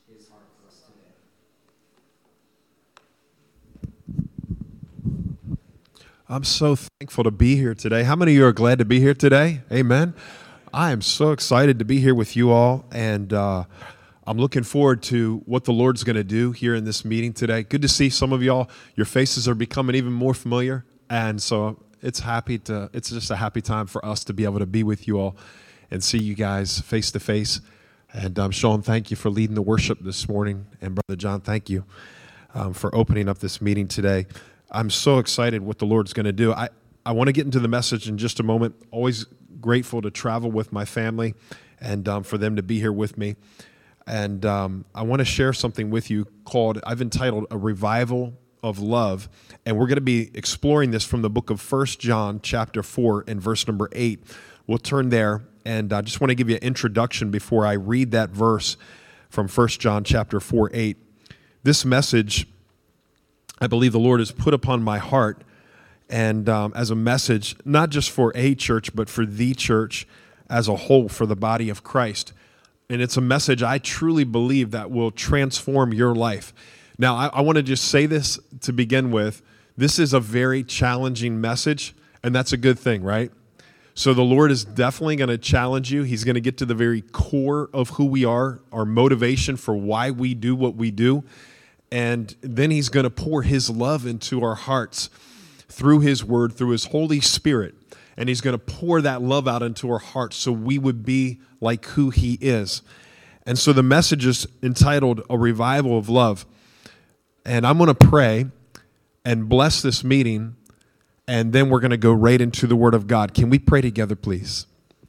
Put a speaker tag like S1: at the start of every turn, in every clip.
S1: his heart for us today.
S2: I'm so thankful to be here today. How many of you are glad to be here today? Amen. I am so excited to be here with you all, and I'm looking forward to what the Lord's going to do here in this meeting today. Good to see some of y'all. Your faces are becoming even more familiar, and so it's just a happy time for us to be able to be with you all and see you guys face to face. And Sean, thank you for leading the worship this morning, and Brother John, thank you for opening up this meeting today. I'm so excited what the Lord's going to do. I want to get into the message in just a moment. Always grateful to travel with my family and for them to be here with me. And I want to share something with you I've entitled A Revival of Love. And we're going to be exploring this from the book of 1 John chapter 4 and verse number 8. We'll turn there, and I just want to give you an introduction before I read that verse from 1 John chapter 4, 8. This message, I believe the Lord has put upon my heart, and as a message, not just for a church, but for the church as a whole, for the body of Christ. And it's a message I truly believe that will transform your life. Now, I want to just say this to begin with. This is a very challenging message, and that's a good thing, right? So the Lord is definitely going to challenge you. He's going to get to the very core of who we are, our motivation for why we do what we do. And then he's going to pour his love into our hearts through his word, through his Holy Spirit. And he's going to pour that love out into our hearts so we would be like who he is. And so the message is entitled A Revival of Love. And I'm going to pray and bless this meeting, and then we're going to go right into the Word of God. Can we pray together, please?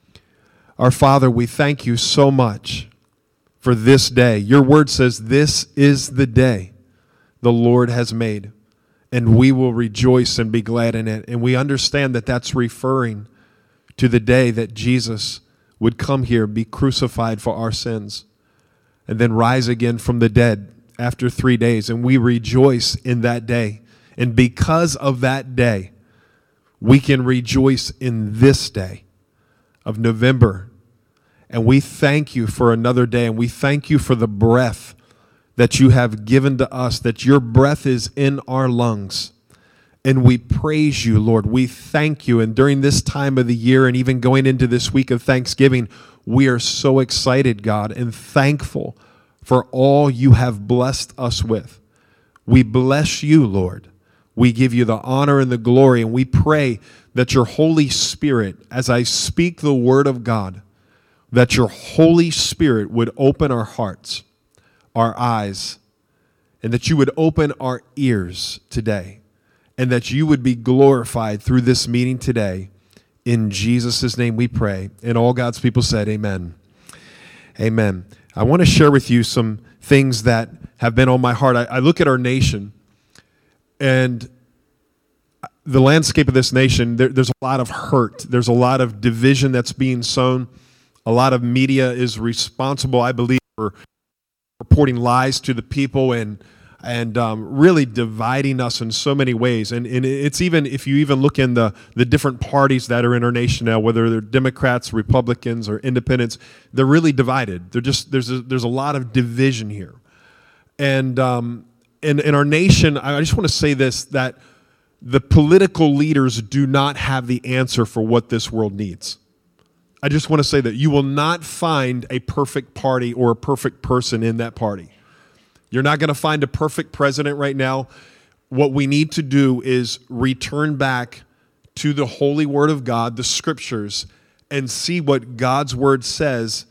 S2: Our Father, we thank you so much for this day. Your word says this is the day the Lord has made, and we will rejoice and be glad in it. And we understand that that's referring to the day that Jesus would come here, be crucified for our sins, and then rise again from the dead after 3 days. And we rejoice in that day. And because of that day, we can rejoice in this day of November. And we thank you for another day, and we thank you for the breath that you have given to us, that your breath is in our lungs. And we praise you, Lord. We thank you. And during this time of the year and even going into this week of Thanksgiving, we are so excited, God, and thankful for all you have blessed us with. We bless you, Lord. We give you the honor and the glory, and we pray that your Holy Spirit, as I speak the word of God, that your Holy Spirit would open our hearts, our eyes, and that you would open our ears today, and that you would be glorified through this meeting today. In Jesus' name we pray. And all God's people said, amen. Amen. I want to share with you some things that have been on my heart. I look at our nation, and the landscape of this nation, there's a lot of hurt. There's a lot of division that's being sown. A lot of media is responsible, I believe, for reporting lies to the people and really dividing us in so many ways. And it's even, if you even look in the different parties that are in our nation now, whether they're Democrats, Republicans, or independents, they're really divided. There's a lot of division here. And in our nation, I just want to say this, that the political leaders do not have the answer for what this world needs. I just want to say that you will not find a perfect party or a perfect person in that party. You're not going to find a perfect president right now. What we need to do is return back to the holy word of God, the scriptures, and see what God's word says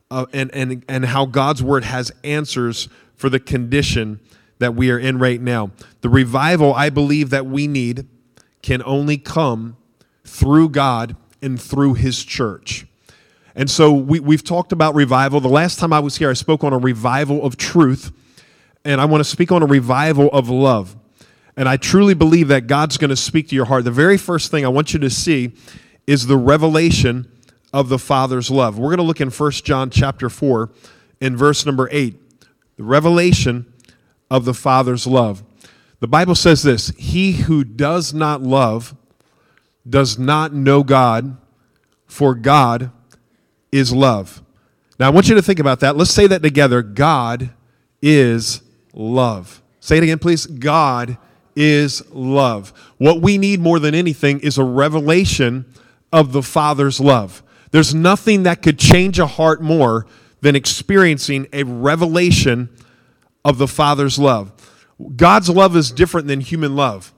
S2: and how God's word has answers for the condition that we are in right now. The revival I believe that we need can only come through God and through his church. And so we've talked about revival. The last time I was here, I spoke on a revival of truth, and I want to speak on a revival of love. And I truly believe that God's going to speak to your heart. The very first thing I want you to see is the revelation of the Father's love. We're going to look in 1 John chapter 4 in verse number 8. The revelation of the Father's love. The Bible says this: he who does not love does not know God, for God is love. Now I want you to think about that. Let's say that together. God is love. Say it again, please. God is love. What we need more than anything is a revelation of the Father's love. There's nothing that could change a heart more than experiencing a revelation of the Father's love. God's love is different than human love.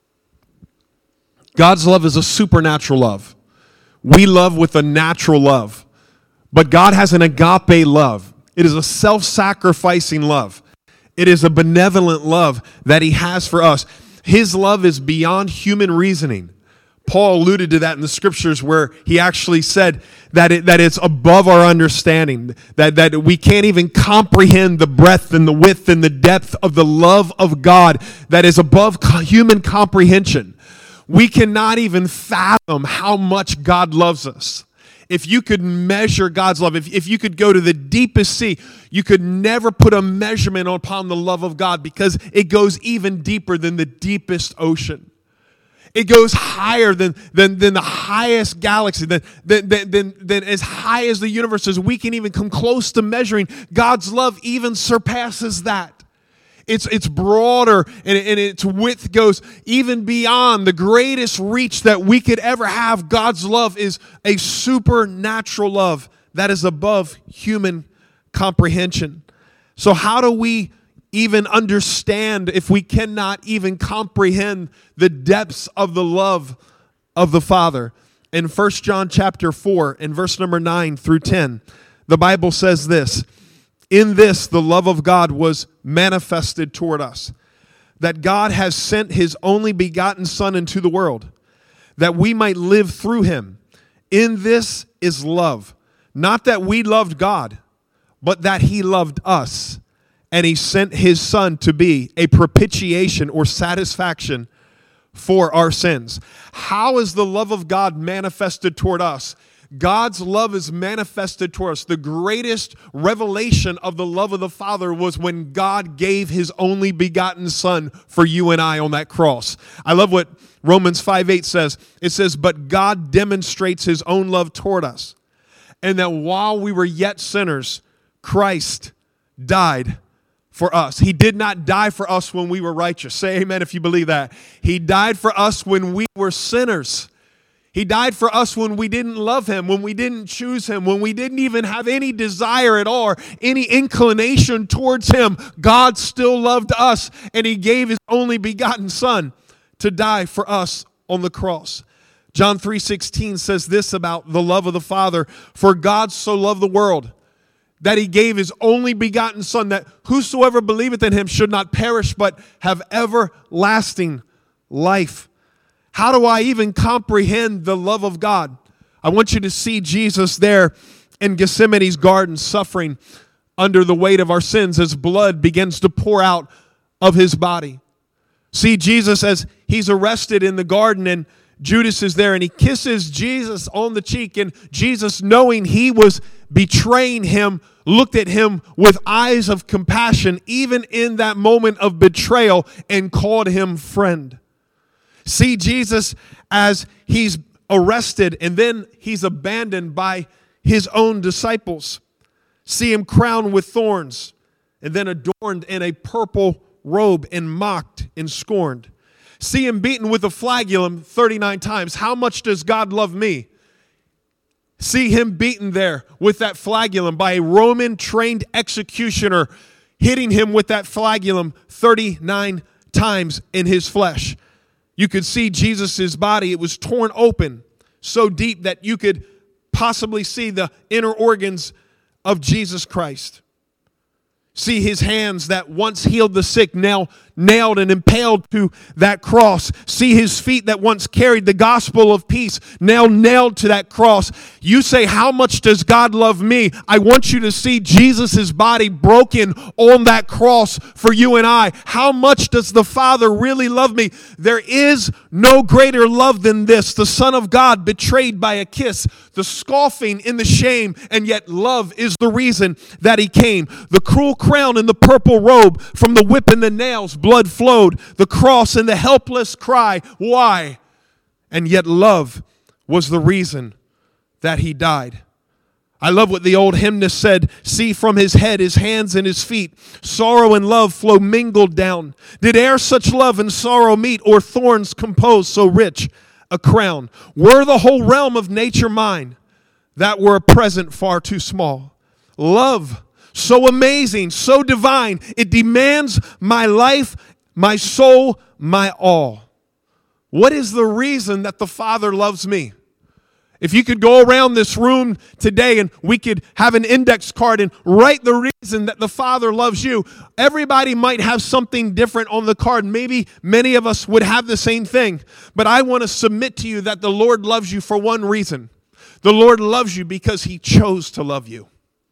S2: God's love is a supernatural love. We love with a natural love. But God has an agape love. It is a self-sacrificing love. It is a benevolent love that he has for us. His love is beyond human reasoning. Paul alluded to that in the scriptures where he actually said that it's above our understanding, that we can't even comprehend the breadth and the width and the depth of the love of God that is above human comprehension. We cannot even fathom how much God loves us. If you could measure God's love, if you could go to the deepest sea, you could never put a measurement upon the love of God because it goes even deeper than the deepest ocean. It goes higher than the highest galaxy, than as high as the universe is. We can even come close to measuring. God's love even surpasses that. It's broader and its width goes even beyond the greatest reach that we could ever have. God's love is a supernatural love that is above human comprehension. So how do we even understand if we cannot even comprehend the depths of the love of the Father? In 1 John chapter 4 and verse number 9 through 10, the Bible says this: "In this the love of God was manifested toward us, that God has sent his only begotten Son into the world, that we might live through him. In this is love, not that we loved God, but that he loved us, and he sent his Son to be a propitiation or satisfaction for our sins." How is the love of God manifested toward us? God's love is manifested toward us. The greatest revelation of the love of the Father was when God gave his only begotten Son for you and I on that cross. I love what Romans 5:8 says. It says, "But God demonstrates his own love toward us, and that while we were yet sinners, Christ died for us." He did not die for us when we were righteous. Say amen if you believe that. He died for us when we were sinners. He died for us when we didn't love him, when we didn't choose him, when we didn't even have any desire at all, or any inclination towards him. God still loved us, and he gave his only begotten Son to die for us on the cross. John 3:16 says this about the love of the Father: "For God so loved the world, that he gave his only begotten Son, that whosoever believeth in him should not perish, but have everlasting life." How do I even comprehend the love of God? I want you to see Jesus there in Gethsemane's garden suffering under the weight of our sins as blood begins to pour out of his body. See Jesus as he's arrested in the garden, and Judas is there, and he kisses Jesus on the cheek, and Jesus, knowing he was betraying him, looked at him with eyes of compassion even in that moment of betrayal and called him friend. See Jesus as he's arrested and then he's abandoned by his own disciples. See him crowned with thorns and then adorned in a purple robe and mocked and scorned. See him beaten with a flagellum 39 times. How much does God love me? See him beaten there with that flagellum by a Roman trained executioner, hitting him with that flagellum 39 times in his flesh. You could see Jesus' body. It was torn open so deep that you could possibly see the inner organs of Jesus Christ. See his hands that once healed the sick, now nailed and impaled to that cross. See his feet that once carried the gospel of peace, now nailed to that cross. You say, how much does God love me? I want you to see Jesus' body broken on that cross for you and I. How much does the Father really love me? There is no greater love than this. The Son of God betrayed by a kiss, the scoffing and the shame, and yet love is the reason that he came. The cruel crown and the purple robe, from the whip and the nails, blood flowed, the cross and the helpless cry, why? And yet love was the reason that he died. I love what the old hymnist said. See from his head, his hands, and his feet, sorrow and love flow mingled down. Did e'er such love and sorrow meet, or thorns compose so rich a crown? Were the whole realm of nature mine, that were a present far too small. Love so amazing, so divine, it demands my life, my soul, my all. What is the reason that the Father loves me? If you could go around this room today and we could have an index card and write the reason that the Father loves you, everybody might have something different on the card. Maybe many of us would have the same thing. But I want to submit to you that the Lord loves you for one reason. The Lord loves you because He chose to love you.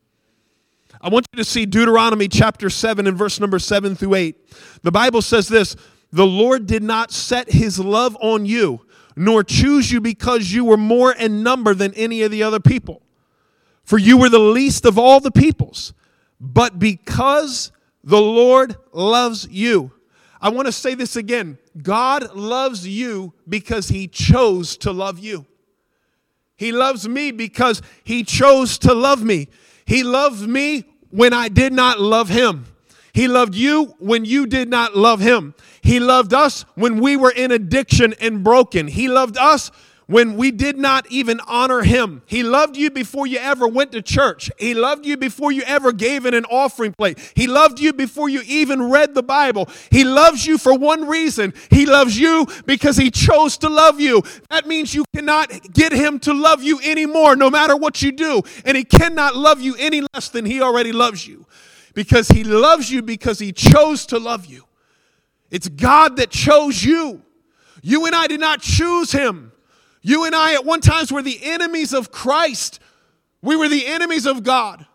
S2: I want you to see Deuteronomy chapter 7 and verse number 7 through 8. The Bible says this, the Lord did not set His love on you, nor choose you because you were more in number than any of the other people. For you were the least of all the peoples, but because the Lord loves you. I want to say this again. God loves you because He chose to love you. He loves me because He chose to love me. He loved me when I did not love Him. He loved you when you did not love Him. He loved us when we were in addiction and broken. He loved us when we did not even honor Him. He loved you before you ever went to church. He loved you before you ever gave in an offering plate. He loved you before you even read the Bible. He loves you for one reason. He loves you because He chose to love you. That means you cannot get Him to love you anymore, no matter what you do. And He cannot love you any less than He already loves you. Because He loves you because He chose to love you. It's God that chose you. You and I did not choose Him. You and I at one time were the enemies of Christ. We were the enemies of God.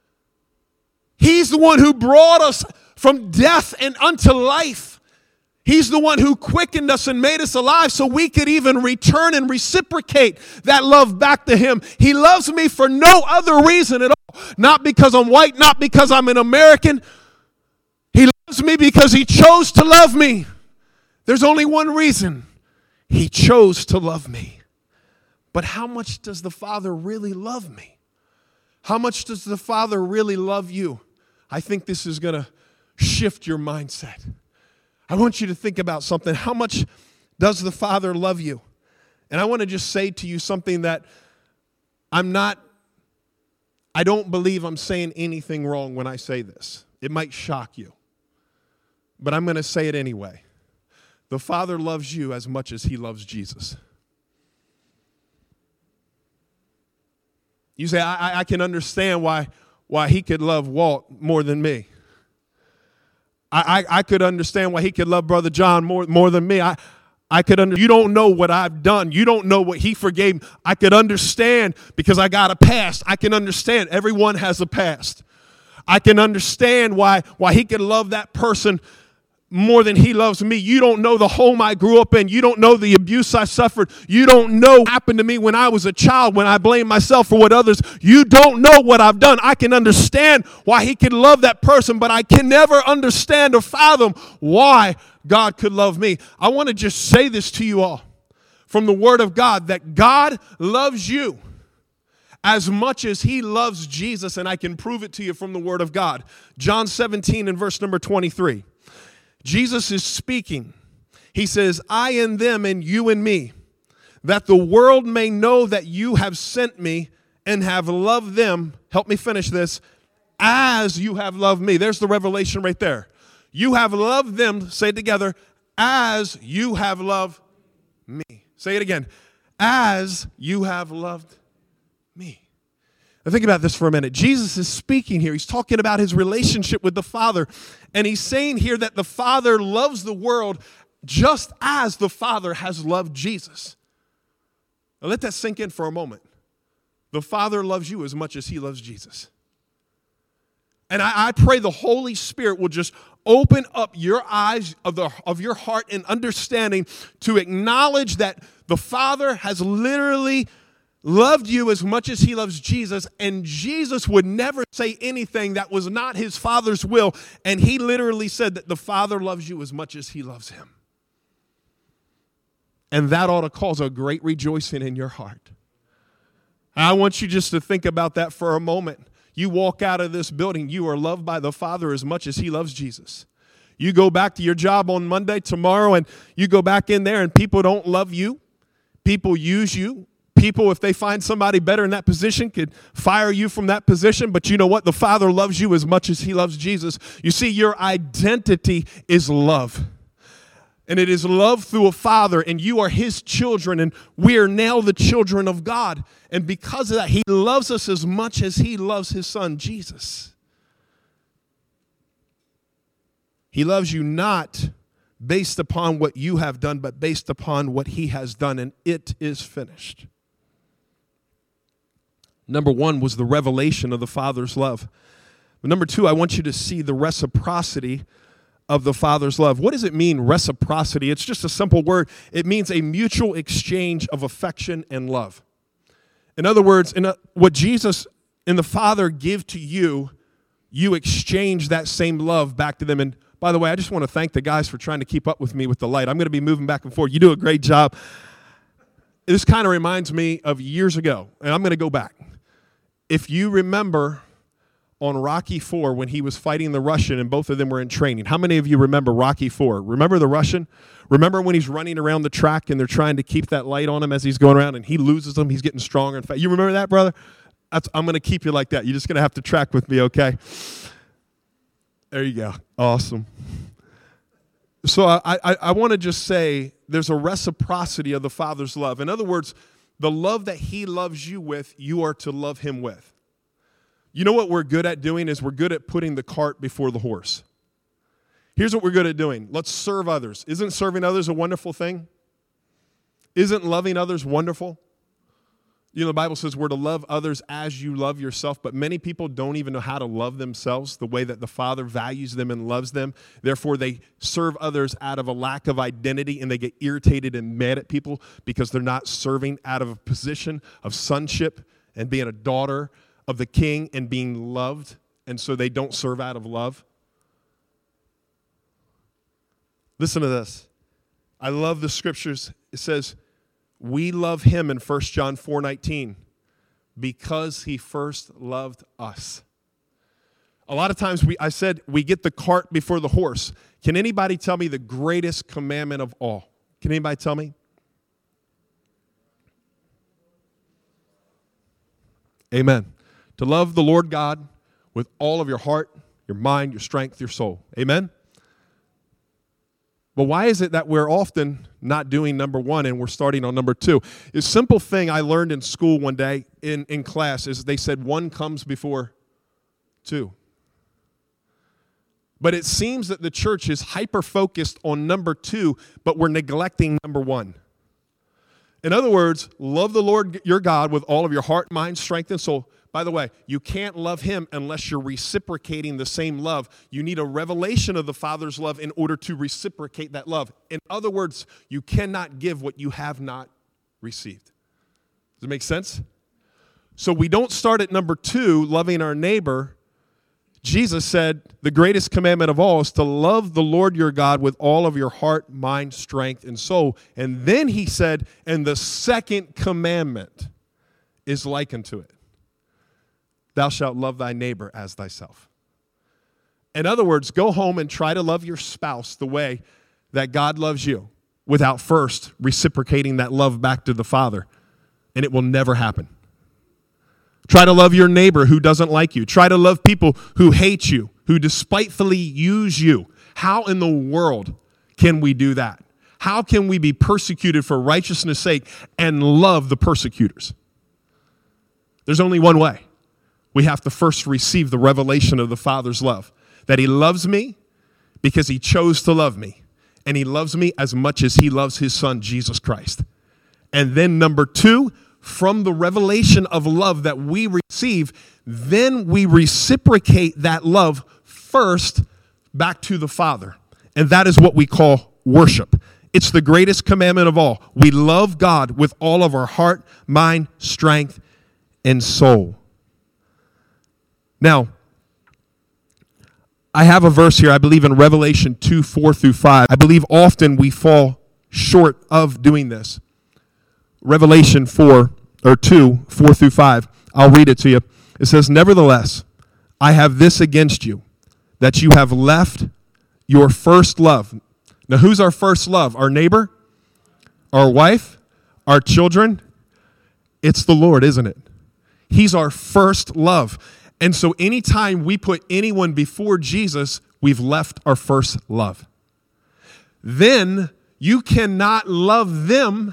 S2: He's the one who brought us from death and unto life. He's the one who quickened us and made us alive so we could even return and reciprocate that love back to Him. He loves me for no other reason at all. Not because I'm white, not because I'm an American. He loves me because He chose to love me. There's only one reason. He chose to love me. But how much does the Father really love me? How much does the Father really love you? I think this is going to shift your mindset. I want you to think about something. How much does the Father love you? And I want to just say to you something that I don't believe I'm saying anything wrong when I say this. It might shock you, but I'm going to say it anyway. The Father loves you as much as He loves Jesus. You say, I can understand why He could love Walt more than me. I could understand why He could love Brother John more than me. You don't know what I've done. You don't know what He forgave me. I could understand because I got a past. I can understand. Everyone has a past. I can understand why He could love that person more than He loves me. You don't know the home I grew up in. You don't know the abuse I suffered. You don't know what happened to me when I was a child, when I blamed myself for what others. You don't know what I've done. I can understand why He could love that person, but I can never understand or fathom why God could love me. I want to just say this to you all from the Word of God, that God loves you as much as He loves Jesus, and I can prove it to you from the Word of God. John 17 and verse number 23. Jesus is speaking. He says, I in them and you in me, that the world may know that you have sent me and have loved them. Help me finish this. As you have loved me. There's the revelation right there. You have loved them, say it together, as you have loved me. Say it again. As you have loved me. Now think about this for a minute. Jesus is speaking here. He's talking about His relationship with the Father. And He's saying here that the Father loves the world just as the Father has loved Jesus. Now let that sink in for a moment. The Father loves you as much as He loves Jesus. And I pray the Holy Spirit will just open up your eyes of your heart and understanding to acknowledge that the Father has literally loved you as much as He loves Jesus, and Jesus would never say anything that was not His Father's will, and He literally said that the Father loves you as much as He loves Him. And that ought to cause a great rejoicing in your heart. I want you just to think about that for a moment. You walk out of this building, you are loved by the Father as much as he loves Jesus. You go back to your job on Monday, tomorrow, and you go back in there and people don't love you. People use you. People, if they find somebody better in that position, could fire you from that position. But you know what? The Father loves you as much as he loves Jesus. You see, your identity is love. And it is love through a Father, and you are his children, and we are now the children of God. And because of that, he loves us as much as he loves his Son, Jesus. He loves you not based upon what you have done, but based upon what he has done, and it is finished. Number one was the revelation of the Father's love. But number two, I want you to see the reciprocity of the Father's love. What does it mean, reciprocity? It's just a simple word. It means a mutual exchange of affection and love. In other words, what Jesus and the Father give to you, you exchange that same love back to them. And by the way, I just want to thank the guys for trying to keep up with me with the light. I'm going to be moving back and forth. You do a great job. This kind of reminds me of years ago, and I'm going to go back. If you remember on Rocky IV when he was fighting the Russian and both of them were in training, how many of you remember Rocky IV? Remember the Russian? Remember when he's running around the track and they're trying to keep that light on him as he's going around and he loses them, he's getting stronger and fat. You remember that, brother? I'm going to keep you like that. You're just going to have to track with me, okay? There you go. Awesome. So I want to just say there's a reciprocity of the Father's love. In other words, the love that he loves you with, you are to love him with. You know what we're good at doing is we're good at putting the cart before the horse. Here's what we're good at doing. Let's serve others. Isn't serving others a wonderful thing? Isn't loving others wonderful? You know, the Bible says we're to love others as you love yourself, but many people don't even know how to love themselves the way that the Father values them and loves them. Therefore, they serve others out of a lack of identity, and they get irritated and mad at people because they're not serving out of a position of sonship and being a daughter of the King and being loved, and so they don't serve out of love. Listen to this. I love the scriptures. It says, we love him in 1 John 4:19 because he first loved us. A lot of times I said we get the cart before the horse. Can anybody tell me the greatest commandment of all? Can anybody tell me? Amen. To love the Lord God with all of your heart, your mind, your strength, your soul. Amen? But why is it that we're often not doing number one and we're starting on number two? A simple thing I learned in school one day in class is they said one comes before two. But it seems that the church is hyper-focused on number two, but we're neglecting number one. In other words, love the Lord your God with all of your heart, mind, strength, and soul. By the way, you can't love him unless you're reciprocating the same love. You need a revelation of the Father's love in order to reciprocate that love. In other words, you cannot give what you have not received. Does it make sense? So we don't start at number two, loving our neighbor. Jesus said the greatest commandment of all is to love the Lord your God with all of your heart, mind, strength, and soul. And then he said, and the second commandment is like unto it. Thou shalt love thy neighbor as thyself. In other words, go home and try to love your spouse the way that God loves you without first reciprocating that love back to the Father, and it will never happen. Try to love your neighbor who doesn't like you. Try to love people who hate you, who despitefully use you. How in the world can we do that? How can we be persecuted for righteousness' sake and love the persecutors? There's only one way. We have to first receive the revelation of the Father's love. That he loves me because he chose to love me. And he loves me as much as he loves his Son, Jesus Christ. And then number two, from the revelation of love that we receive, then we reciprocate that love first back to the Father. And that is what we call worship. It's the greatest commandment of all. We love God with all of our heart, mind, strength, and soul. Now, I have a verse here, I believe in Revelation 2:4-5. I believe often we fall short of doing this. Revelation 4, or 2, 4 through 5. I'll read it to you. It says, "Nevertheless, I have this against you, that you have left your first love." Now, who's our first love? Our neighbor? Our wife? Our children? It's the Lord, isn't it? He's our first love. And so anytime we put anyone before Jesus, we've left our first love. Then you cannot love them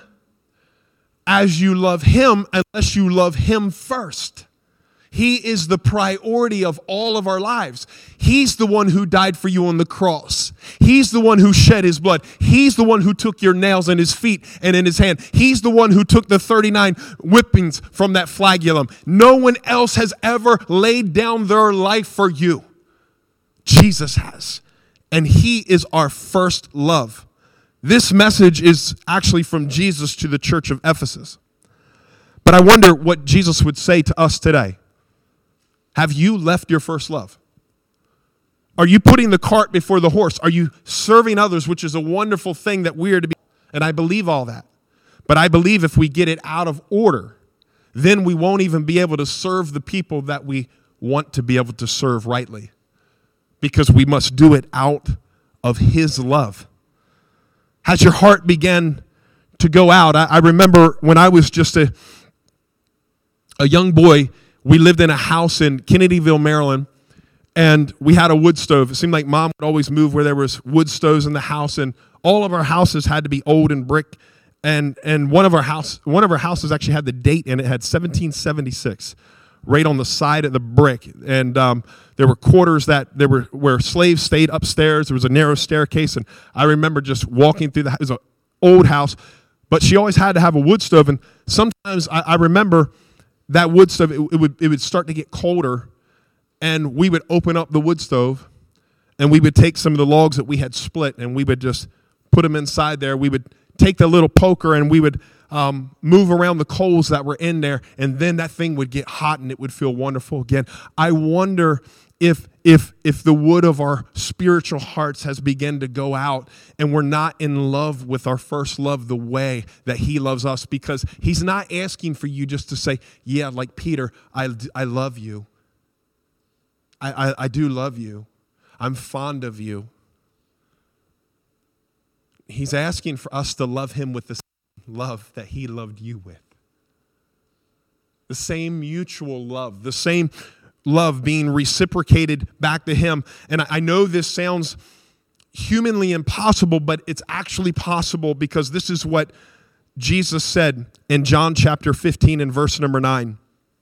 S2: as you love him unless you love him first. He is the priority of all of our lives. He's the one who died for you on the cross. He's the one who shed his blood. He's the one who took your nails in his feet and in his hand. He's the one who took the 39 whippings from that flagellum. No one else has ever laid down their life for you. Jesus has. And he is our first love. This message is actually from Jesus to the church of Ephesus. But I wonder what Jesus would say to us today. Have you left your first love? Are you putting the cart before the horse? Are you serving others, which is a wonderful thing that we are to be? And I believe all that. But I believe if we get it out of order, then we won't even be able to serve the people that we want to be able to serve rightly. Because we must do it out of his love. Has your heart began to go out? I remember when I was just a young boy, we lived in a house in Kennedyville, Maryland, and we had a wood stove. It seemed like Mom would always move where there was wood stoves in the house, and all of our houses had to be old and brick. And one of our houses actually had the date in it. It had 1776, right on the side of the brick. And there were quarters where slaves stayed upstairs. There was a narrow staircase, and I remember just walking through it was an old house, but she always had to have a wood stove. And sometimes I remember that wood stove, it would start to get colder, and we would open up the wood stove, and we would take some of the logs that we had split, and we would just put them inside there. We would take the little poker, and we would move around the coals that were in there, and then that thing would get hot, and it would feel wonderful again. I wonder if the wood of our spiritual hearts has begun to go out, and we're not in love with our first love the way that he loves us, because he's not asking for you just to say, yeah, like Peter, I love you. I do love you. I'm fond of you. He's asking for us to love him with the same love that he loved you with. The same mutual love, the same love being reciprocated back to him. And I know this sounds humanly impossible, but it's actually possible, because this is what Jesus said in John chapter 15 and verse number 9.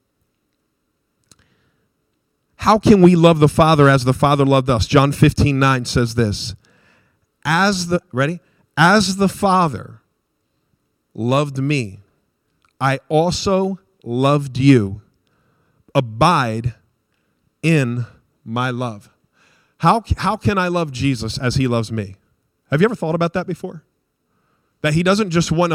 S2: How can we love the Father as the Father loved us? John 15:9 says this. As the Father loved me, I also loved you. Abide in my love. How can I love Jesus as he loves me? Have you ever thought about that before? That he doesn't just want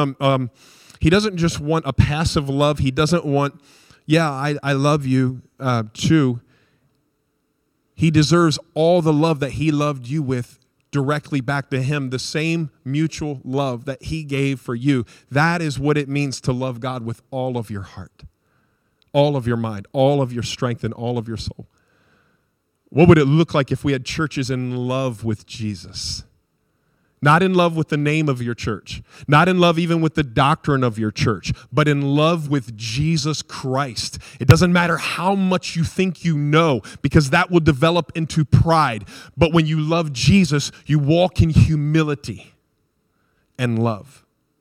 S2: a passive love. He doesn't want, yeah, I love you too. He deserves all the love that he loved you with directly back to him, the same mutual love that he gave for you. That is what it means to love God with all of your heart, all of your mind, all of your strength, and all of your soul. What would it look like if we had churches in love with Jesus? Not in love with the name of your church, not in love even with the doctrine of your church, but in love with Jesus Christ. It doesn't matter how much you think you know, because that will develop into pride. But when you love Jesus, you walk in humility and love.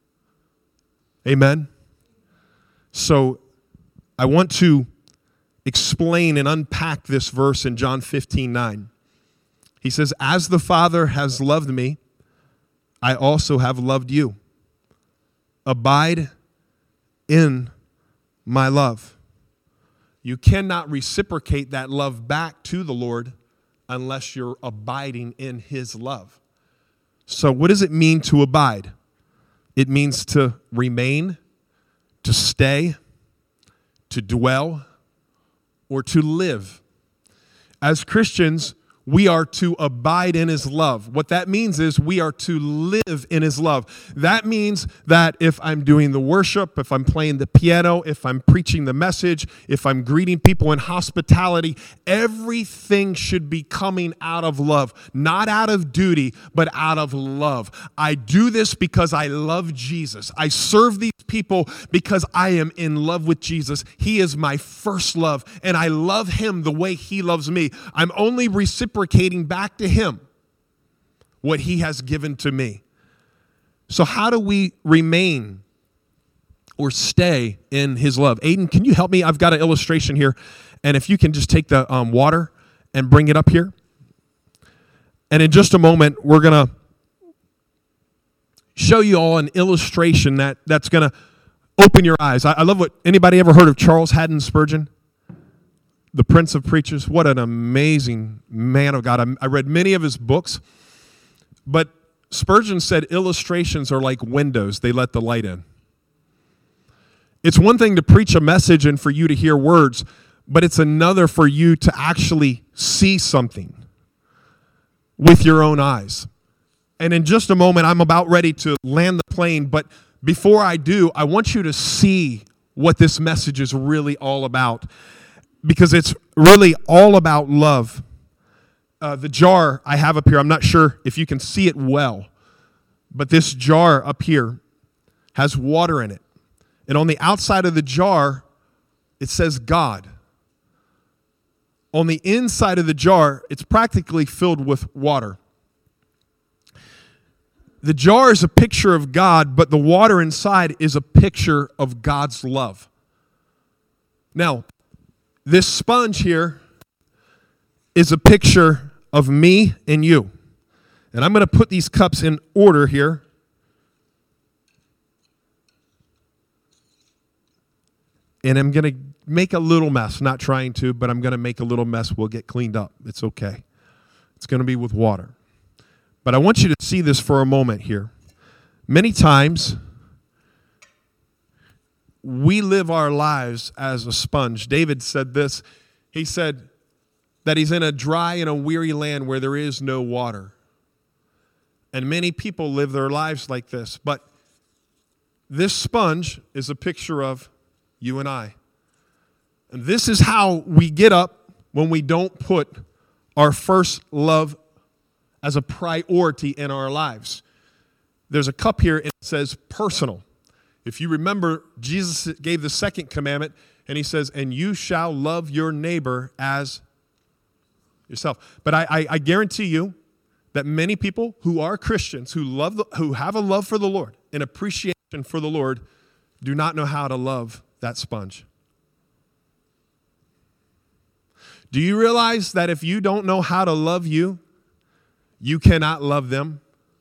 S2: Amen? So I want to explain and unpack this verse in John 15:9. He says, as the Father has loved me, I also have loved you. Abide in my love. You cannot reciprocate that love back to the Lord unless you're abiding in his love. So what does it mean to abide? It means to remain, to stay, to dwell, or to live. As Christians, we are to abide in his love. What that means is we are to live in his love. That means that if I'm doing the worship, if I'm playing the piano, if I'm preaching the message, if I'm greeting people in hospitality, everything should be coming out of love, not out of duty, but out of love. I do this because I love Jesus. I serve these people because I am in love with Jesus. He is my first love, and I love him the way he loves me. I'm only reciprocating back to him what he has given to me. So how do we remain or stay in his love? Aiden, can you help me? I've got an illustration here, and if you can just take the water and bring it up here. And in just a moment, we're going to show you all an illustration that's going to open your eyes. I love what, anybody ever heard of Charles Haddon Spurgeon? The Prince of Preachers. What an amazing man of God. I read many of his books, but Spurgeon said illustrations are like windows. They let the light in. It's one thing to preach a message and for you to hear words, but it's another for you to actually see something with your own eyes. And in just a moment, I'm about ready to land the plane, but before I do, I want you to see what this message is really all about, because it's really all about love. The jar I have up here, I'm not sure if you can see it well, but this jar up here has water in it. And on the outside of the jar, it says God. On the inside of the jar, it's practically filled with water. The jar is a picture of God, but the water inside is a picture of God's love. Now, this sponge here is a picture of me and you. And I'm going to put these cups in order here. And I'm going to make a little mess. Not trying to, but I'm going to make a little mess. We'll get cleaned up. It's okay. It's going to be with water. But I want you to see this for a moment here. Many times, we live our lives as a sponge. David said this. He said that he's in a dry and a weary land where there is no water. And many people live their lives like this. But this sponge is a picture of you and I. And this is how we get up when we don't put our first love as a priority in our lives. There's a cup here, and it says personal. If you remember, Jesus gave the second commandment, and he says, and you shall love your neighbor as yourself. But I guarantee you that many people who are Christians, who have a love for the Lord, an appreciation for the Lord, do not know how to love that sponge. Do you realize that if you don't know how to love you, you cannot love them?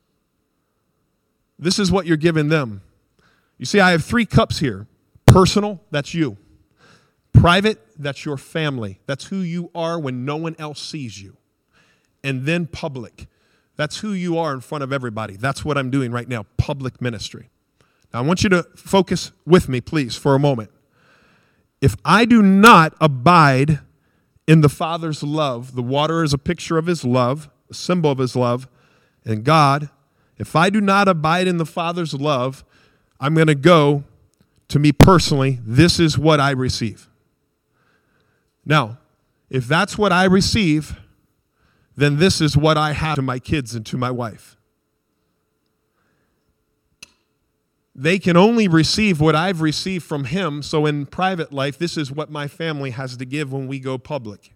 S2: This is what you're giving them. You see, I have 3 cups here. Personal, that's you. Private, that's your family. That's who you are when no one else sees you. And then public. That's who you are in front of everybody. That's what I'm doing right now, public ministry. Now, I want you to focus with me, please, for a moment. If I do not abide in the Father's love, the water is a picture of his love, a symbol of his love, and God, if I do not abide in the Father's love, I'm going to go to me personally, this is what I receive. Now, if that's what I receive, then this is what I have to my kids and to my wife. They can only receive what I've received from him, so in private life, this is what my family has to give when we go public.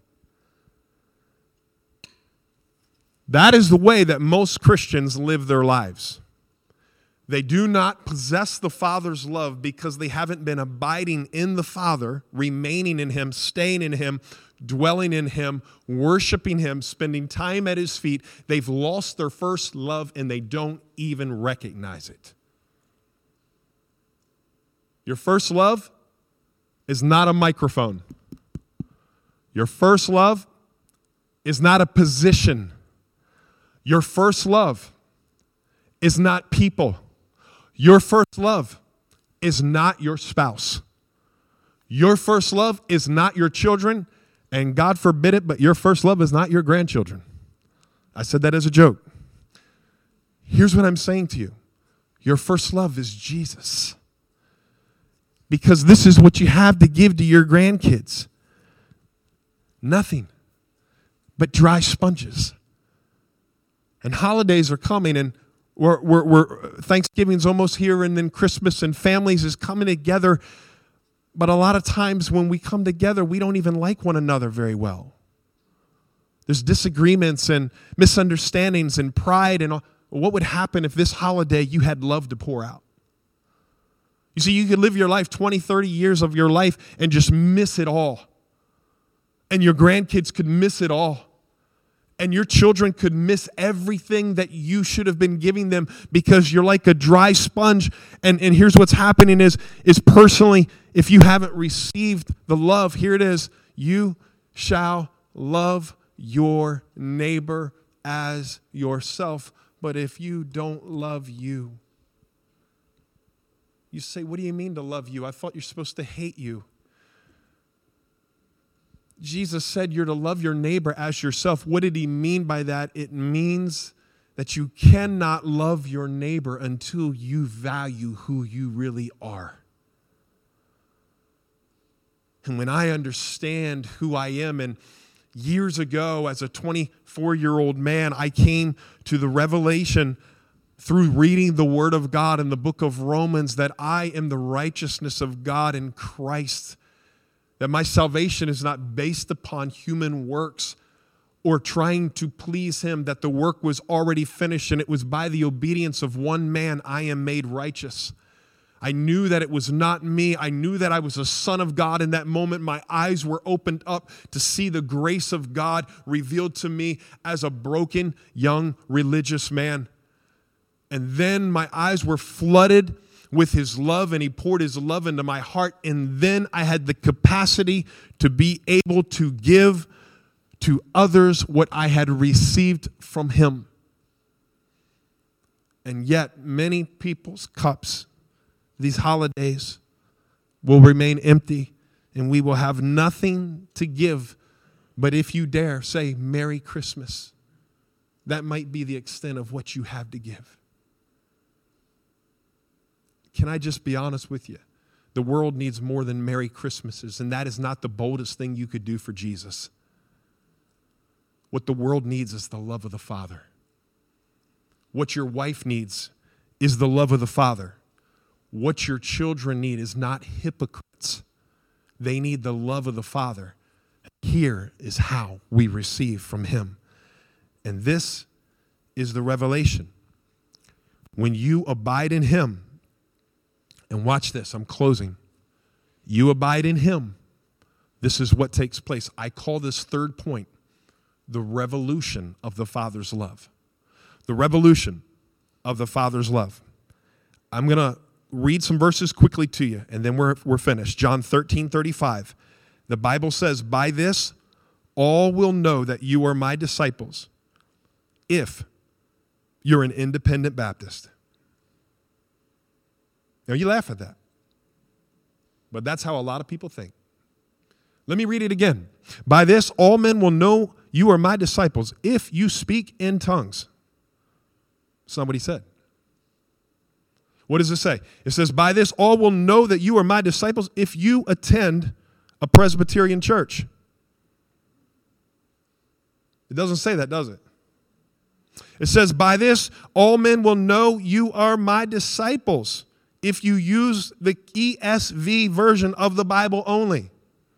S2: That is the way that most Christians live their lives. They do not possess the Father's love because they haven't been abiding in the Father, remaining in him, staying in him, dwelling in him, worshiping him, spending time at his feet. They've lost their first love and they don't even recognize it. Your first love is not a microphone. Your first love is not a position. Your first love is not people. Your first love is not your spouse. Your first love is not your children, and God forbid it, but your first love is not your grandchildren. I said that as a joke. Here's what I'm saying to you. Your first love is Jesus. Because this is what you have to give to your grandkids. Nothing but dry sponges. And holidays are coming, and we're Thanksgiving's almost here, and then Christmas, and families is coming together. But a lot of times when we come together, we don't even like one another very well. There's disagreements and misunderstandings and pride. And what would happen if this holiday you had love to pour out? You see, you could live your life, 20, 30 years of your life, and just miss it all. And your grandkids could miss it all. And your children could miss everything that you should have been giving them because you're like a dry sponge. And here's what's happening is personally, if you haven't received the love, here it is. You shall love your neighbor as yourself. But if you don't love you, you say, what do you mean to love you? I thought you're supposed to hate you. Jesus said you're to love your neighbor as yourself. What did he mean by that? It means that you cannot love your neighbor until you value who you really are. And when I understand who I am, and years ago as a 24-year-old man, I came to the revelation through reading the Word of God in the book of Romans that I am the righteousness of God in Christ. That my salvation is not based upon human works or trying to please him, that the work was already finished and it was by the obedience of one man I am made righteous. I knew that it was not me. I knew that I was a son of God in that moment. My eyes were opened up to see the grace of God revealed to me as a broken young religious man. And then my eyes were flooded with his love, and he poured his love into my heart. And then I had the capacity to be able to give to others what I had received from him. And yet, many people's cups, these holidays, will remain empty, and we will have nothing to give. But if you dare say, Merry Christmas, that might be the extent of what you have to give. Can I just be honest with you? The world needs more than Merry Christmases, and that is not the boldest thing you could do for Jesus. What the world needs is the love of the Father. What your wife needs is the love of the Father. What your children need is not hypocrites. They need the love of the Father. Here is how we receive from him. And this is the revelation. When you abide in him, and watch this, I'm closing. You abide in him. This is what takes place. I call this third point the revolution of the Father's love. The revolution of the Father's love. I'm going to read some verses quickly to you, and then we're finished. John 13:35. The Bible says, by this all will know that you are my disciples if you're an independent Baptist. Now, you laugh at that, but that's how a lot of people think. Let me read it again. By this, all men will know you are my disciples if you speak in tongues. Somebody said. What does it say? It says, by this, all will know that you are my disciples if you attend a Presbyterian church. It doesn't say that, does it? It says, by this, all men will know you are my disciples if you use the ESV version of the Bible only.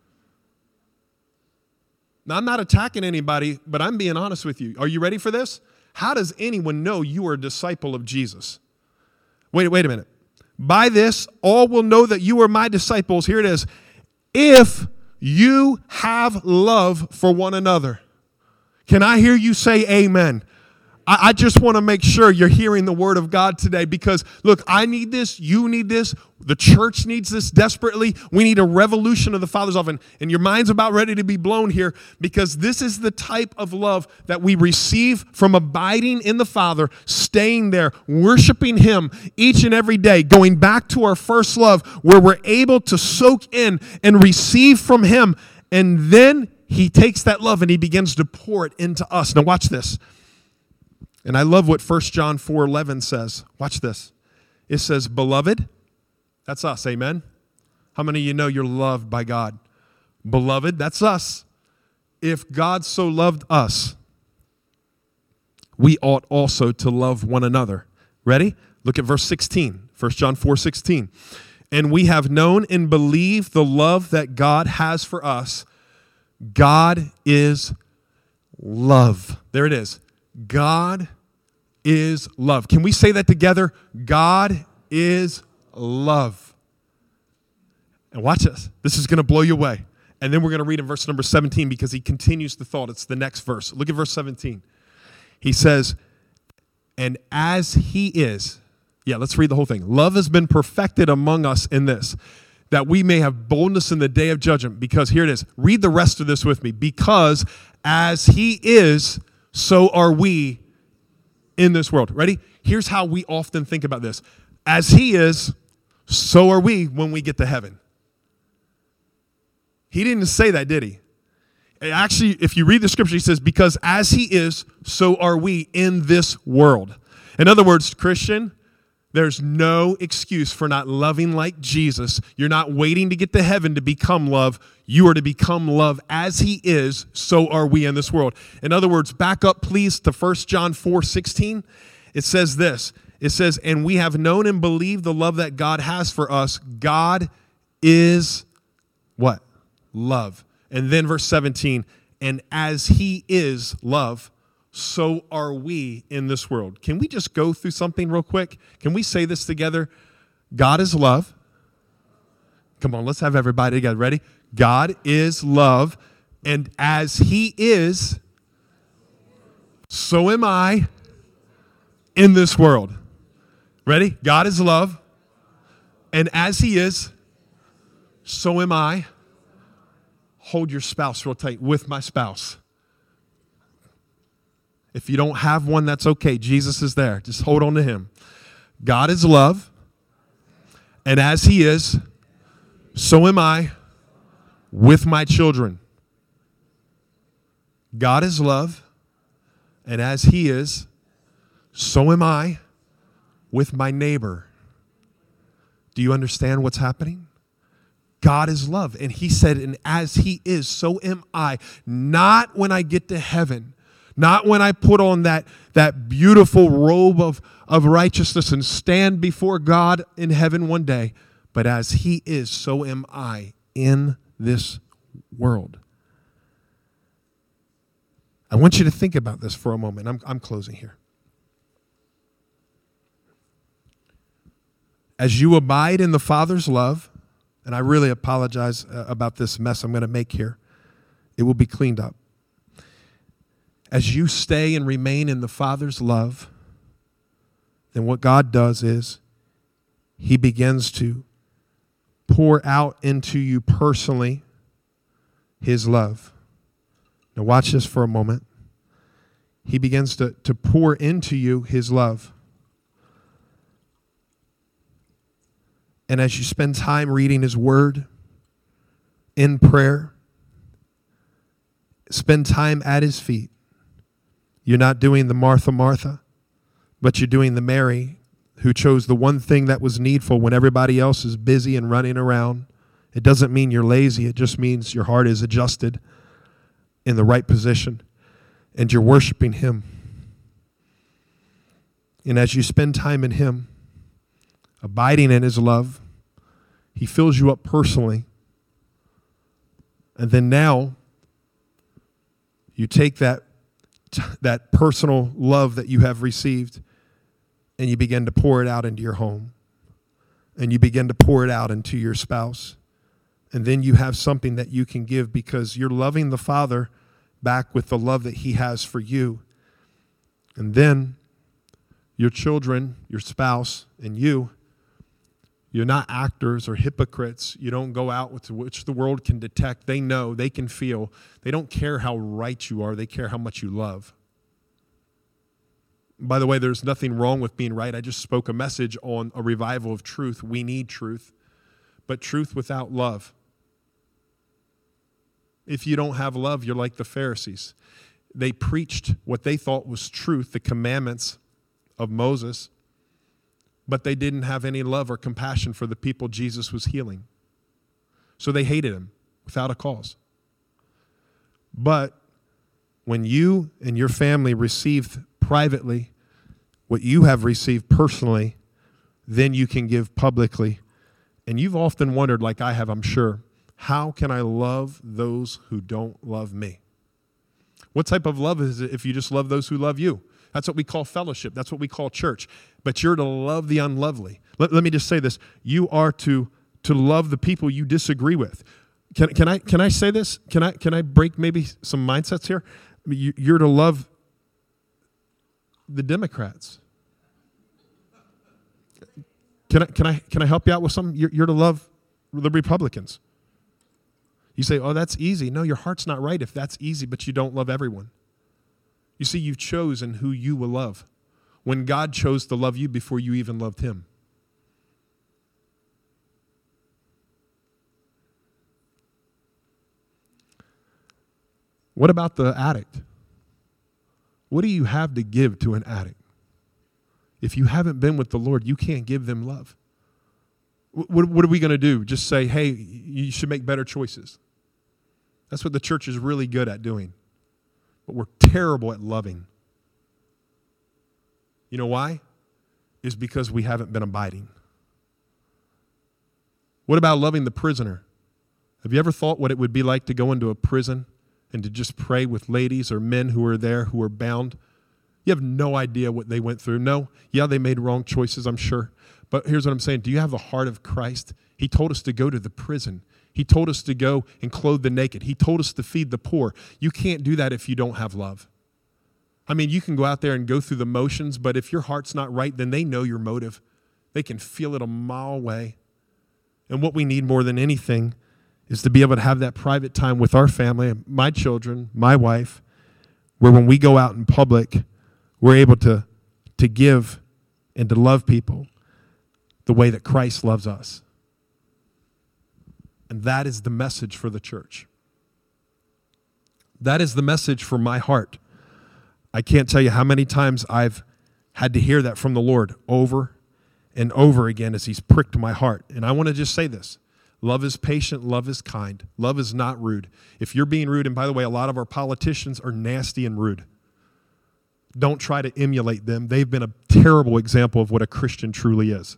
S2: Now, I'm not attacking anybody, but I'm being honest with you. Are you ready for this? How does anyone know you are a disciple of Jesus? Wait a minute. By this, all will know that you are my disciples. Here it is. If you have love for one another. Can I hear you say amen? I just want to make sure you're hearing the word of God today because, look, I need this. You need this. The church needs this desperately. We need a revolution of the Father's love. And your mind's about ready to be blown here because this is the type of love that we receive from abiding in the Father, staying there, worshiping him each and every day, going back to our first love where we're able to soak in and receive from him. And then he takes that love and he begins to pour it into us. Now watch this. And I love what 1 John 4:11 says. Watch this. It says, beloved, that's us, amen? How many of you know you're loved by God? Beloved, that's us. If God so loved us, we ought also to love one another. Ready? Look at verse 16, 1 John 4:16. And we have known and believed the love that God has for us. God is love. There it is. God is love. Can we say that together? God is love. And watch this. This is going to blow you away. And then we're going to read in verse number 17 because he continues the thought. It's the next verse. Look at verse 17. He says, and as he is, let's read the whole thing. Love has been perfected among us in this, that we may have boldness in the day of judgment. Because here it is. Read the rest of this with me. Because as he is, so are we in this world. Ready? Here's how we often think about this. As he is, so are we when we get to heaven. He didn't say that, did he? Actually, if you read the scripture, he says, because as he is, so are we in this world. In other words, Christian, there's no excuse for not loving like Jesus. You're not waiting to get to heaven to become love. You are to become love as he is, so are we in this world. In other words, back up, please, to 1 John 4:16. It says this. It says, and we have known and believed the love that God has for us. God is what? Love. And then verse 17, and as he is love, so are we in this world. Can we just go through something real quick? Can we say this together? God is love. Come on, let's have everybody together. Ready? God is love. And as he is, so am I in this world. Ready? God is love. And as he is, so am I. Hold your spouse real tight. With my spouse. If you don't have one, that's okay. Jesus is there. Just hold on to him. God is love. And as he is, so am I with my children. God is love. And as he is, so am I with my neighbor. Do you understand what's happening? God is love. And he said, and as he is, so am I. Not when I get to heaven. Not when I put on that beautiful robe of righteousness and stand before God in heaven one day. But as he is, so am I in this world. I want you to think about this for a moment. I'm closing here. As you abide in the Father's love, and I really apologize about this mess I'm going to make here. It will be cleaned up. As you stay and remain in the Father's love, then what God does is he begins to pour out into you personally his love. Now watch this for a moment. He begins to pour into you his love. And as you spend time reading his word, in prayer, spend time at his feet. You're not doing the Martha, but you're doing the Mary who chose the one thing that was needful when everybody else is busy and running around. It doesn't mean you're lazy. It just means your heart is adjusted in the right position and you're worshiping him. And as you spend time in him, abiding in his love, he fills you up personally. And then now you take that personal love that you have received and you begin to pour it out into your home. And you begin to pour it out into your spouse. And then you have something that you can give because you're loving the Father back with the love that he has for you. And then your children, your spouse, and you're not actors or hypocrites. You don't go out with which the world can detect. They know, they can feel. They don't care how right you are. They care how much you love. By the way, there's nothing wrong with being right. I just spoke a message on a revival of truth. We need truth, but truth without love. If you don't have love, you're like the Pharisees. They preached what they thought was truth, the commandments of Moses, but they didn't have any love or compassion for the people Jesus was healing. So they hated him without a cause. But when you and your family received privately what you have received personally, then you can give publicly. And you've often wondered, like I have, I'm sure, how can I love those who don't love me? What type of love is it if you just love those who love you? That's what we call fellowship. That's what we call church. But you're to love the unlovely. Let me just say this. You are to love the people you disagree with. Can I say this? Can I break maybe some mindsets here? You're to love the Democrats. Can I help you out with something? You're to love the Republicans. You say, oh, that's easy. No, your heart's not right if that's easy, but you don't love everyone. You see, you've chosen who you will love when God chose to love you before you even loved him. What about the addict? What do you have to give to an addict? If you haven't been with the Lord, you can't give them love. What are we going to do? Just say, hey, you should make better choices. That's what the church is really good at doing. But we're terrible at loving. You know why? It's because we haven't been abiding. What about loving the prisoner? Have you ever thought what it would be like to go into a prison and to just pray with ladies or men who are there who are bound? You have no idea what they went through. No, yeah, they made wrong choices, I'm sure. But here's what I'm saying. Do you have the heart of Christ? He told us to go to the prison. He told us to go and clothe the naked. He told us to feed the poor. You can't do that if you don't have love. I mean, you can go out there and go through the motions, but if your heart's not right, then they know your motive. They can feel it a mile away. And what we need more than anything is to be able to have that private time with our family, my children, my wife, where when we go out in public, we're able to give and to love people the way that Christ loves us. And that is the message for the church. That is the message for my heart. I can't tell you how many times I've had to hear that from the Lord over and over again as he's pricked my heart. And I want to just say this. Love is patient. Love is kind. Love is not rude. If you're being rude, and by the way, a lot of our politicians are nasty and rude. Don't try to emulate them. They've been a terrible example of what a Christian truly is.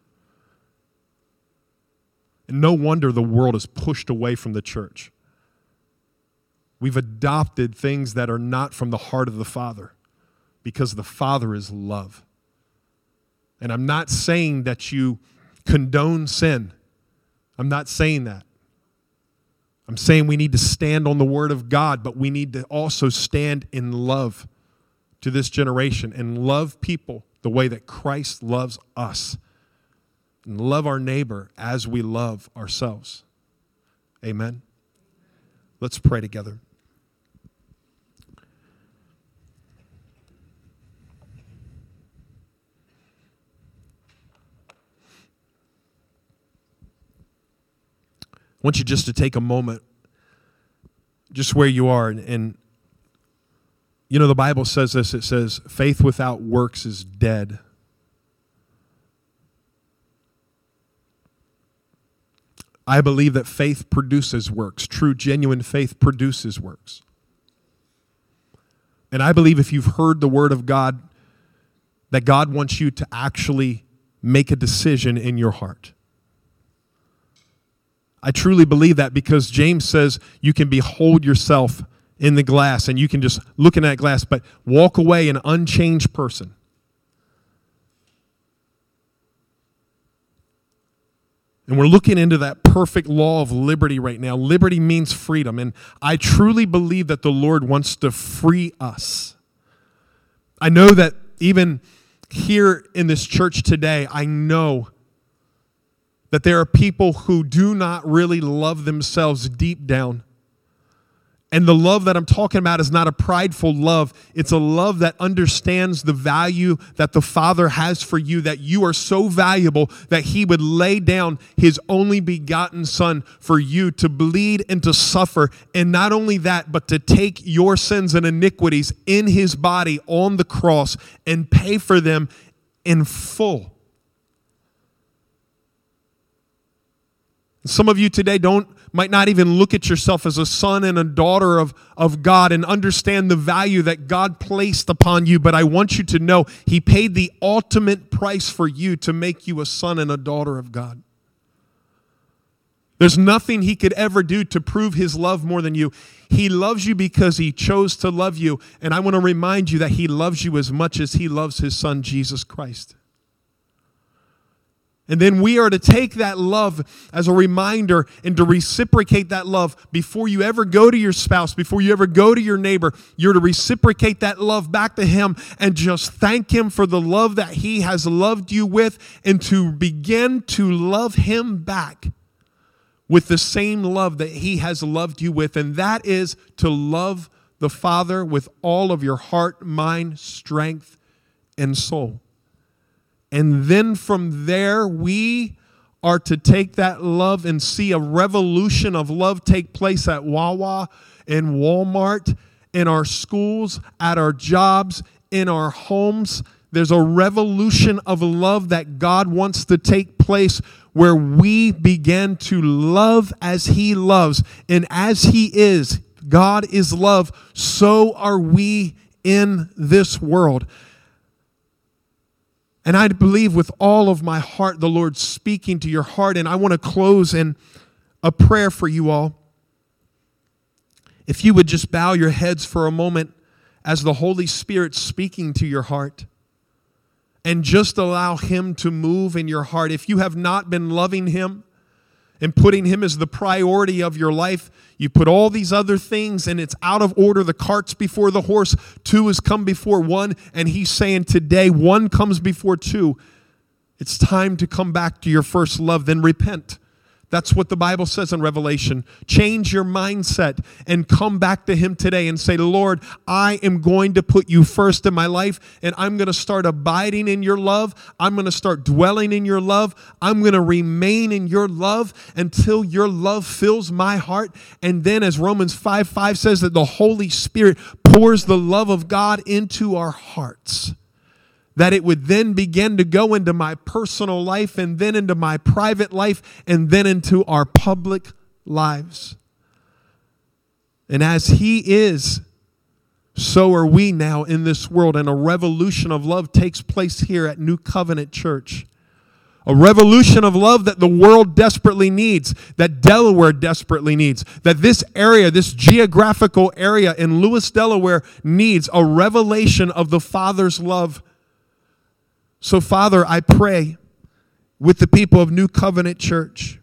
S2: And no wonder the world is pushed away from the church. We've adopted things that are not from the heart of the Father because the Father is love. And I'm not saying that you condone sin. I'm not saying that. I'm saying we need to stand on the Word of God, but we need to also stand in love to this generation and love people the way that Christ loves us. And love our neighbor as we love ourselves. Amen. Let's pray together. I want you just to take a moment, just where you are, and you know, the Bible says this. It says, faith without works is dead. I believe that faith produces works. True, genuine faith produces works. And I believe if you've heard the word of God, that God wants you to actually make a decision in your heart. I truly believe that because James says you can behold yourself in the glass and you can just look in that glass, but walk away an unchanged person. And we're looking into that perfect law of liberty right now. Liberty means freedom. And I truly believe that the Lord wants to free us. I know that even here in this church today, I know that there are people who do not really love themselves deep down. And the love that I'm talking about is not a prideful love. It's a love that understands the value that the Father has for you, that you are so valuable that He would lay down His only begotten Son for you to bleed and to suffer. And not only that, but to take your sins and iniquities in His body on the cross and pay for them in full. Some of you today might not even look at yourself as a son and a daughter of God and understand the value that God placed upon you. But I want you to know He paid the ultimate price for you to make you a son and a daughter of God. There's nothing He could ever do to prove His love more than you. He loves you because He chose to love you. And I want to remind you that He loves you as much as He loves His Son, Jesus Christ. And then we are to take that love as a reminder and to reciprocate that love before you ever go to your spouse, before you ever go to your neighbor. You're to reciprocate that love back to Him and just thank Him for the love that He has loved you with, and to begin to love Him back with the same love that He has loved you with. And that is to love the Father with all of your heart, mind, strength, and soul. And then from there, we are to take that love and see a revolution of love take place at Wawa, in Walmart, in our schools, at our jobs, in our homes. There's a revolution of love that God wants to take place where we begin to love as He loves. And as He is, God is love, so are we in this world. And I believe with all of my heart the Lord's speaking to your heart. And I want to close in a prayer for you all. If you would just bow your heads for a moment as the Holy Spirit's speaking to your heart. And just allow Him to move in your heart. If you have not been loving Him and putting Him as the priority of your life, you put all these other things and it's out of order. The cart's before the horse. 2 has come before 1. And He's saying today 1 comes before 2. It's time to come back to your first love. Then repent. That's what the Bible says in Revelation. Change your mindset and come back to Him today and say, Lord, I am going to put You first in my life, and I'm going to start abiding in Your love. I'm going to start dwelling in Your love. I'm going to remain in Your love until Your love fills my heart. And then as Romans 5:5 says, that the Holy Spirit pours the love of God into our hearts. That it would then begin to go into my personal life, and then into my private life, and then into our public lives. And as He is, so are we now in this world. And a revolution of love takes place here at New Covenant Church. A revolution of love that the world desperately needs, that Delaware desperately needs, that this area, this geographical area in Lewis, Delaware, needs a revelation of the Father's love. So, Father, I pray with the people of New Covenant Church.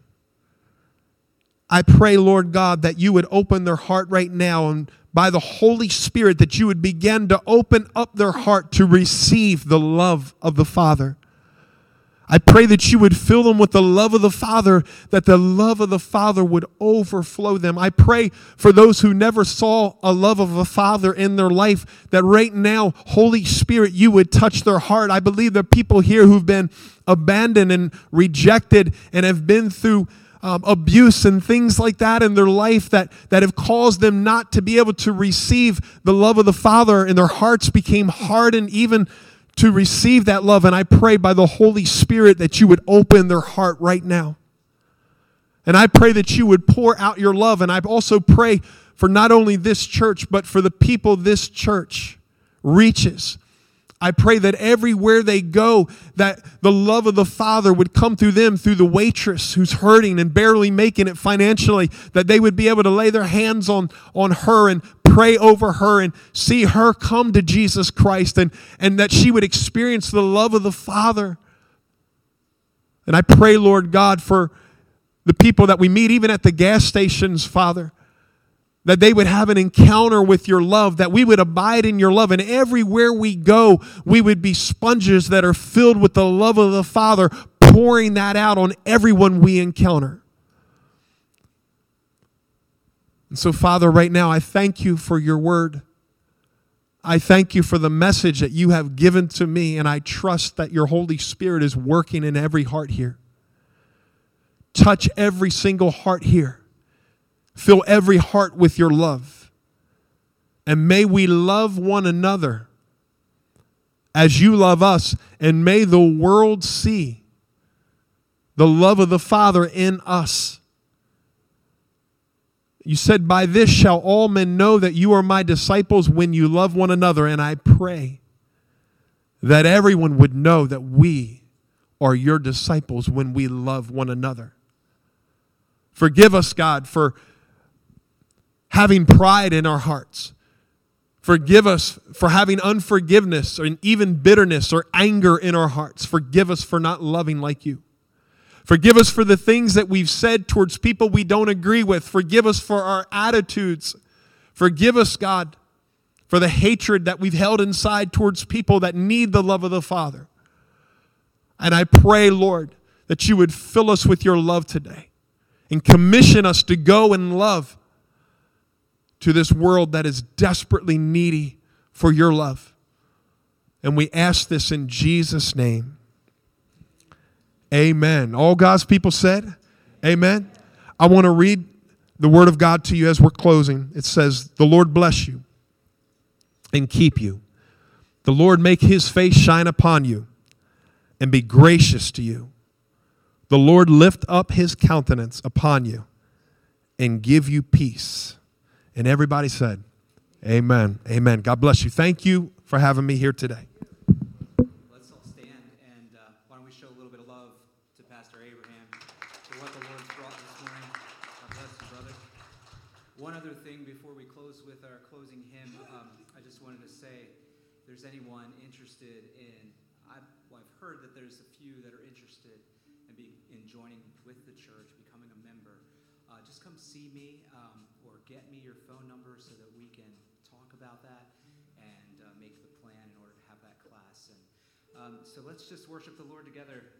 S2: I pray, Lord God, that You would open their heart right now, and by the Holy Spirit that You would begin to open up their heart to receive the love of the Father. I pray that You would fill them with the love of the Father, that the love of the Father would overflow them. I pray for those who never saw a love of a Father in their life, that right now, Holy Spirit, You would touch their heart. I believe there are people here who've been abandoned and rejected and have been through abuse and things like that in their life that have caused them not to be able to receive the love of the Father, and their hearts became hardened even to receive that love. And I pray by the Holy Spirit that You would open their heart right now. And I pray that You would pour out Your love. And I also pray for not only this church, but for the people this church reaches. I pray that everywhere they go, that the love of the Father would come through them, through the waitress who's hurting and barely making it financially, that they would be able to lay their hands on her and pray over her and see her come to Jesus Christ, and that she would experience the love of the Father. And I pray, Lord God, for the people that we meet even at the gas stations, Father, that they would have an encounter with Your love, that we would abide in Your love, and everywhere we go, we would be sponges that are filled with the love of the Father, pouring that out on everyone we encounter. And so, Father, right now, I thank you for your word. I thank you for the message that you have given to me, and I trust that your Holy Spirit is working in every heart here. Touch every single heart here. Fill every heart with your love. And may we love one another as you love us, and may the world see the love of the Father in us. You said, by this shall all men know that you are my disciples, when you love one another. And I pray that everyone would know that we are your disciples when we love one another. Forgive us, God, for having pride in our hearts. Forgive us for having unforgiveness or even bitterness or anger in our hearts. Forgive us for not loving like you. Forgive us for the things that we've said towards people we don't agree with. Forgive us for our attitudes. Forgive us, God, for the hatred that we've held inside towards people that need the love of the Father. And I pray, Lord, that you would fill us with your love today and commission us to go and love to this world that is desperately needy for your love. And we ask this in Jesus' name. Amen. All God's people said, amen. I want to read the word of God to you as we're closing. It says, the Lord bless you and keep you. The Lord make his face shine upon you and be gracious to you. The Lord lift up his countenance upon you and give you peace. And everybody said, amen. Amen. God bless you. Thank you for having me here today.
S1: Let's all stand, and why don't we show a little bit of love to Pastor Abraham for what the Lord's brought this morning. God bless you, brother. One other thing before we close with our closing hymn, I just wanted to say, if there's anyone interested in, I've heard that there's a few that are interested in joining with the church, becoming a member. Just come see me or get me your phone number so that we can talk about that and make the plan in order to have that class. And so let's just worship the Lord together.